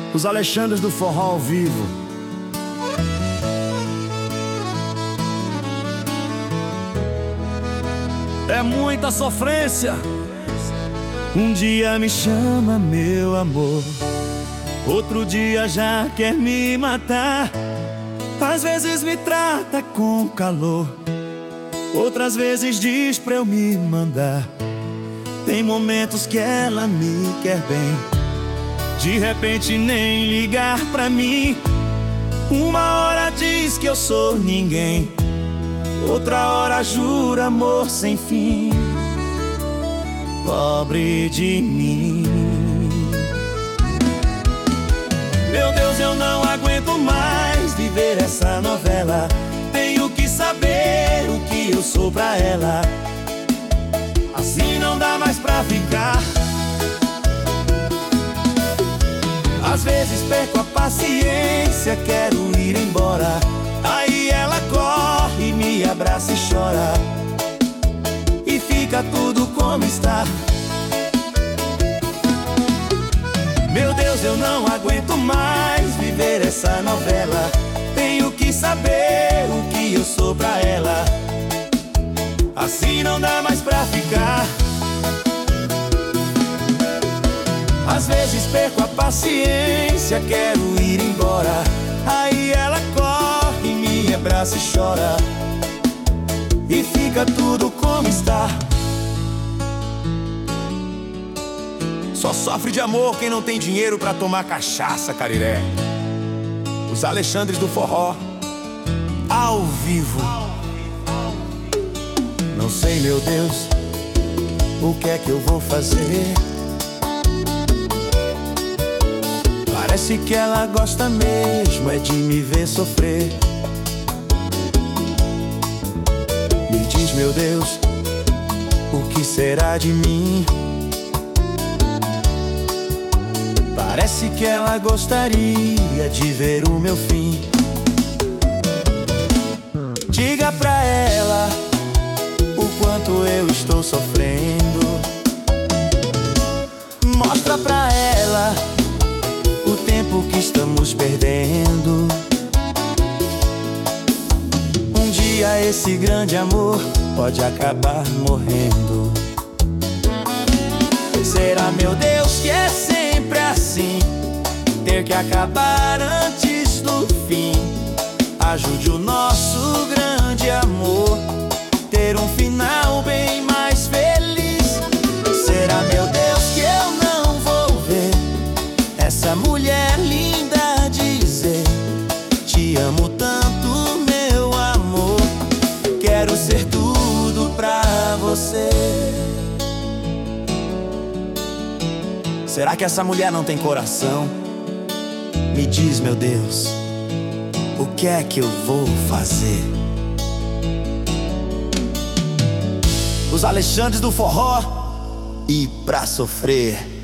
Os Alexandres do Forró ao vivo. É muita sofrência. Um dia me chama meu amor, outro dia já quer me matar. Às vezes me trata com calor, outras vezes diz pra eu me mandar. Tem momentos que ela me quer bem, de repente nem ligar pra mim. Uma hora diz que eu sou ninguém, outra hora jura amor sem fim. Pobre de mim. Meu Deus, eu não aguento mais viver essa novela. Tenho que saber o que eu sou pra ela. Assim não dá mais pra ficar. Às vezes perco a paciência, quero ir embora. Aí ela corre, me abraça e chora, e fica tudo como está. Meu Deus, eu não aguento mais viver essa novela. Tenho que saber o que eu sou pra ela. Assim não dá mais pra ficar. Às vezes perco a paciência, quero ir embora. Aí ela corre, me abraça e chora, e fica tudo como está. Só sofre de amor quem não tem dinheiro pra tomar cachaça, Cariré. Os Alexandres do Forró ao vivo. Não sei, meu Deus, o que é que eu vou fazer. Parece que ela gosta mesmo é de me ver sofrer. Me diz, meu Deus, o que será de mim? Parece que ela gostaria de ver o meu fim. Diga pra ela o quanto eu estou sofrendo. Mostra pra ela o tempo que estamos perdendo. Um dia esse grande amor pode acabar morrendo. Será, meu Deus, que é sempre assim, ter que acabar antes do fim? Ajude o nosso grande amor ter um final bem mais feliz. Será, meu Deus, que eu não vou ver essa mulher linda dizer: te amo tanto, meu amor, quero ser tudo pra você. Será que essa mulher não tem coração? Me diz, meu Deus, o que é que eu vou fazer? Os Alexandres do Forró e pra sofrer.